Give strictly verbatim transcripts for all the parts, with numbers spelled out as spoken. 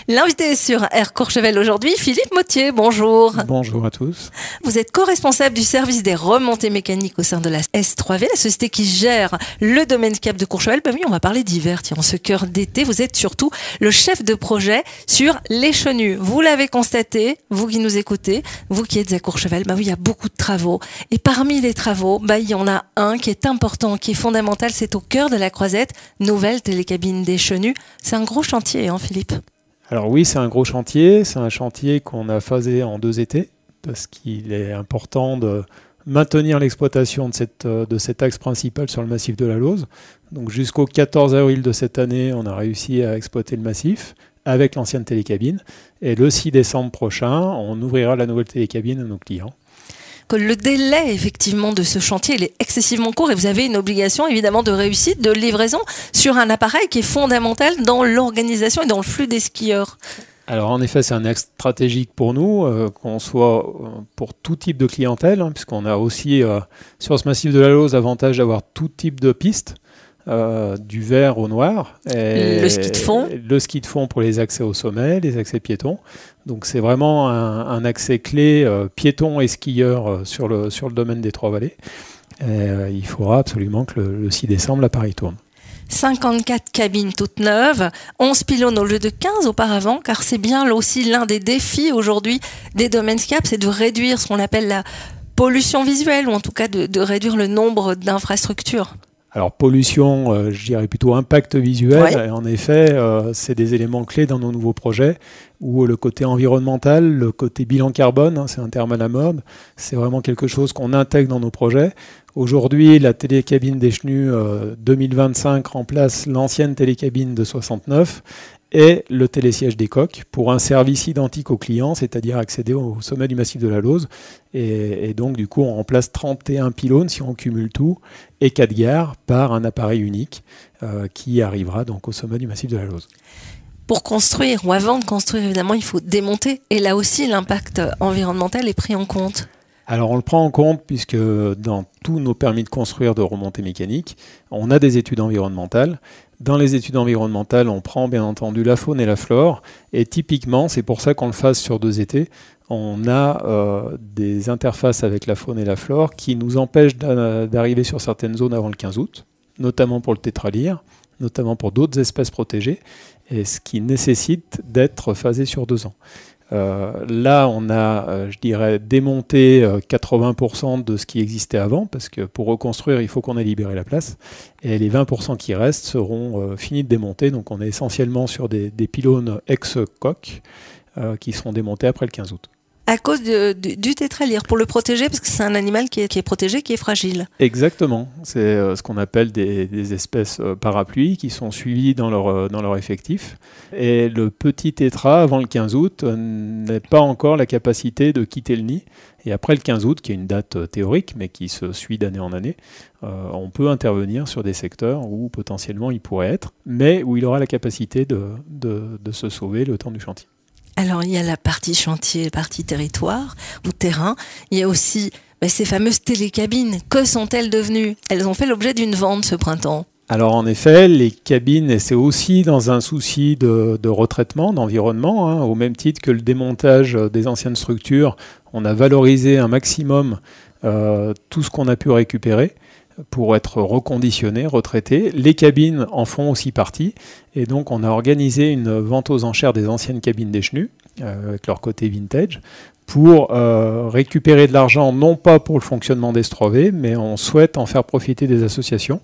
L'invité sur Air Courchevel aujourd'hui, Philippe Mottier, bonjour. Bonjour à tous. Vous êtes co-responsable du service des remontées mécaniques au sein de la S trois V, la société qui gère le domaine skiable de Courchevel. Ben oui, on va parler d'hiver, tiens, en ce cœur d'été. Vous êtes surtout le chef de projet sur les chenus. Vous l'avez constaté, vous qui nous écoutez, vous qui êtes à Courchevel, ben oui, il y a beaucoup de travaux. Et parmi les travaux, ben, il y en a un qui est important, qui est fondamental, c'est au cœur de la Croisette, nouvelle télécabine des chenus. C'est un gros chantier, hein, Philippe? Alors oui, c'est un gros chantier. C'est un chantier qu'on a phasé en deux étés parce qu'il est important de maintenir l'exploitation de, cette, de cet axe principal sur le massif de la Lauze. Donc jusqu'au quatorze avril de cette année, on a réussi à exploiter le massif avec l'ancienne télécabine. Et le six décembre prochain, on ouvrira la nouvelle télécabine à nos clients. Que le délai effectivement de ce chantier il est excessivement court et vous avez une obligation évidemment de réussite, de livraison sur un appareil qui est fondamental dans l'organisation et dans le flux des skieurs. Alors en effet, c'est un axe stratégique pour nous, euh, qu'on soit euh, pour tout type de clientèle, hein, puisqu'on a aussi euh, sur ce massif de la Lauze l'avantage d'avoir tout type de pistes. Euh, du vert au noir. Et le ski de fond. Le ski de fond pour les accès au sommet, les accès piétons. Donc c'est vraiment un, un accès clé euh, piéton et skieur euh, sur, le, sur le domaine des Trois-Vallées. Et, euh, il faudra absolument que le, le six décembre, l'appareil tourne. cinquante-quatre cabines toutes neuves, onze pylônes au lieu de quinze auparavant, car c'est bien là aussi l'un des défis aujourd'hui des domaines skiables, c'est de réduire ce qu'on appelle la pollution visuelle, ou en tout cas de, de réduire le nombre d'infrastructures. Alors pollution, euh, je dirais plutôt impact visuel. Ouais. Et en effet, euh, c'est des éléments clés dans nos nouveaux projets où le côté environnemental, le côté bilan carbone, hein, c'est un terme à la mode, c'est vraiment quelque chose qu'on intègre dans nos projets. Aujourd'hui, la télécabine des chenus euh, deux mille vingt-cinq remplace l'ancienne télécabine de soixante-neuf et le télésiège des coques pour un service identique aux clients, c'est-à-dire accéder au sommet du massif de la Lauze. Et, et donc, du coup, on remplace trente et un pylônes, si on cumule tout, et quatre gares par un appareil unique euh, qui arrivera donc au sommet du massif de la Lauze. Pour construire, ou avant de construire, évidemment, il faut démonter. Et là aussi, l'impact environnemental est pris en compte. Alors on le prend en compte puisque dans tous nos permis de construire de remontée mécanique, on a des études environnementales. Dans les études environnementales, on prend bien entendu la faune et la flore. Et typiquement, c'est pour ça qu'on le fasse sur deux étés, on a euh, des interfaces avec la faune et la flore qui nous empêchent d'arriver sur certaines zones avant le quinze août, notamment pour le tétralyre, notamment pour d'autres espèces protégées, et ce qui nécessite d'être phasé sur deux ans. Euh, là, on a, euh, je dirais, démonté euh, quatre-vingts pour cent de ce qui existait avant, parce que pour reconstruire, il faut qu'on ait libéré la place. Et les vingt pour cent qui restent seront euh, finis de démonter. Donc on est essentiellement sur des, des pylônes ex-coques euh, qui seront démontés après le quinze août. À cause de, de, du tétralyre, pour le protéger, parce que c'est un animal qui est, qui est protégé, qui est fragile. Exactement. C'est euh, ce qu'on appelle des, des espèces euh, parapluies qui sont suivies dans leur, euh, dans leur effectif. Et le petit tétra, avant le quinze août, euh, n'a pas encore la capacité de quitter le nid. Et après le quinze août, qui est une date euh, théorique, mais qui se suit d'année en année, euh, on peut intervenir sur des secteurs où potentiellement il pourrait être, mais où il aura la capacité de, de, de se sauver le temps du chantier. Alors, il y a la partie chantier, la partie territoire ou terrain. Il y a aussi bah, ces fameuses télécabines. Que sont-elles devenues? Elles ont fait l'objet d'une vente ce printemps. Alors en effet, les cabines, et c'est aussi dans un souci de, de retraitement, d'environnement, hein, au même titre que le démontage des anciennes structures, on a valorisé un maximum euh, tout ce qu'on a pu récupérer pour être reconditionné, retraité. Les cabines en font aussi partie. Et donc, on a organisé une vente aux enchères des anciennes cabines des chenus, euh, avec leur côté vintage, pour euh, récupérer de l'argent, non pas pour le fonctionnement des S trois V, mais on souhaite en faire profiter des associations.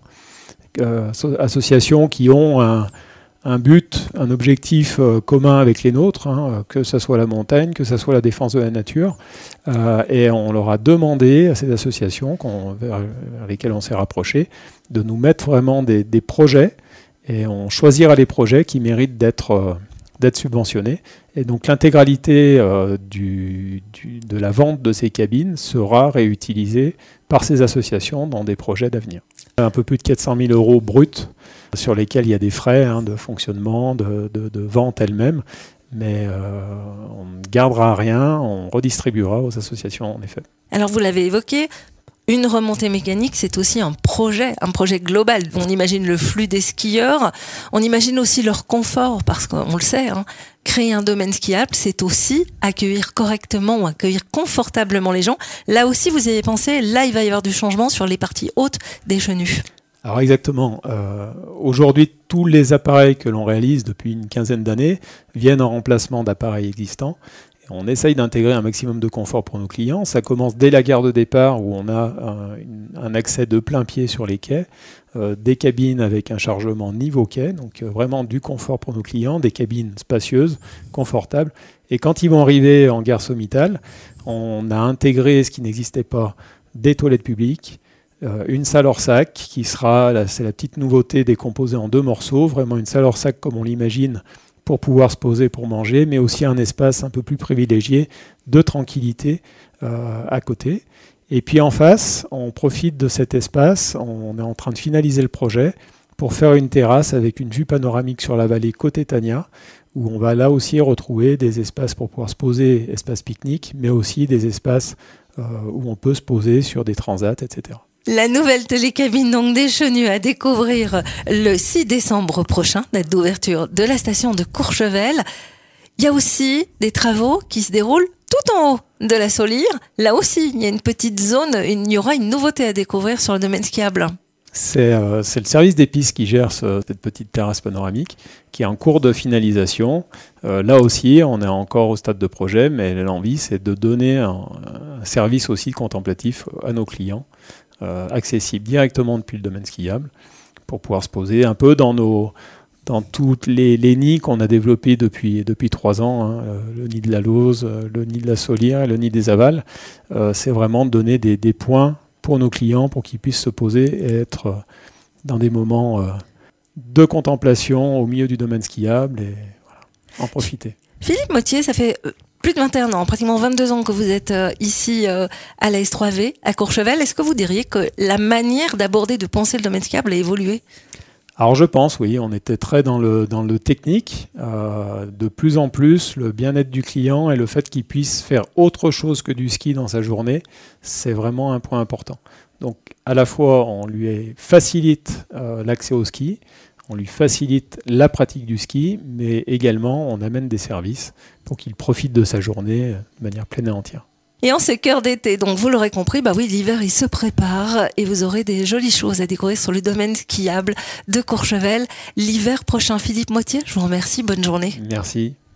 Euh, associations qui ont un, un but, un objectif euh, commun avec les nôtres, hein, que ce soit la montagne, que ce soit la défense de la nature. Euh, et on leur a demandé à ces associations qu'on, vers, vers lesquelles on s'est rapproché de nous mettre vraiment des, des projets, et on choisira les projets qui méritent d'être, euh, d'être subventionnés. Et donc l'intégralité euh, du, du, de la vente de ces cabines sera réutilisée par ces associations dans des projets d'avenir. Un peu plus de quatre cent mille euros bruts sur lesquels il y a des frais hein, de fonctionnement, de, de, de vente elle-même. Mais euh, on ne gardera rien, on redistribuera aux associations en effet. Alors vous l'avez évoqué, une remontée mécanique, c'est aussi un projet, un projet global. On imagine le flux des skieurs, on imagine aussi leur confort, parce qu'on le sait, hein, créer un domaine skiable, c'est aussi accueillir correctement ou accueillir confortablement les gens. Là aussi, vous y avez pensé, là, il va y avoir du changement sur les parties hautes des chenus. Alors exactement. Euh, aujourd'hui, tous les appareils que l'on réalise depuis une quinzaine d'années viennent en remplacement d'appareils existants. On essaye d'intégrer un maximum de confort pour nos clients. Ça commence dès la gare de départ où on a un, un accès de plein pied sur les quais, euh, des cabines avec un chargement niveau quai, donc euh, vraiment du confort pour nos clients, des cabines spacieuses, confortables. Et quand ils vont arriver en gare sommitale, on a intégré ce qui n'existait pas, des toilettes publiques, euh, une salle hors sac qui sera, là, c'est la petite nouveauté décomposée en deux morceaux, vraiment une salle hors sac comme on l'imagine, pour pouvoir se poser pour manger, mais aussi un espace un peu plus privilégié de tranquillité euh, à côté. Et puis en face, on profite de cet espace, on est en train de finaliser le projet pour faire une terrasse avec une vue panoramique sur la vallée côté Tania, où on va là aussi retrouver des espaces pour pouvoir se poser, espaces pique-nique, mais aussi des espaces euh, où on peut se poser sur des transats, et cetera. La nouvelle télécabine donc des chenus à découvrir le six décembre prochain, date d'ouverture de la station de Courchevel. Il y a aussi des travaux qui se déroulent tout en haut de la Solire. Là aussi, il y a une petite zone, il y aura une nouveauté à découvrir sur le domaine skiable. C'est, euh, c'est le service des pistes qui gère ce, cette petite terrasse panoramique qui est en cours de finalisation. Euh, là aussi, on est encore au stade de projet, mais l'envie, c'est de donner un, un service aussi contemplatif à nos clients. Euh, accessible directement depuis le domaine skiable pour pouvoir se poser un peu dans nos dans toutes les, les nids qu'on a développés depuis depuis trois ans, hein, le nid de la Lauze, le nid de la Solire et le nid des Avals. Euh, c'est vraiment de donner des, des points pour nos clients pour qu'ils puissent se poser et être dans des moments euh, de contemplation au milieu du domaine skiable et voilà, en profiter. Philippe Mottier, ça fait plus de vingt et un ans, pratiquement vingt-deux ans que vous êtes euh, ici euh, à la S trois V, à Courchevel. Est-ce que vous diriez que la manière d'aborder, de penser le domaine skiable a évolué ? Alors je pense, oui, on était très dans le, dans le technique. Euh, de plus en plus, le bien-être du client et le fait qu'il puisse faire autre chose que du ski dans sa journée, c'est vraiment un point important. Donc à la fois, on lui facilite euh, l'accès au ski, on lui facilite la pratique du ski, mais également on amène des services pour qu'il profite de sa journée de manière pleine et entière. Et en ce cœur d'été, donc vous l'aurez compris, bah oui, l'hiver il se prépare et vous aurez des jolies choses à découvrir sur le domaine skiable de Courchevel l'hiver prochain. Philippe Mottier, je vous remercie, bonne journée. Merci.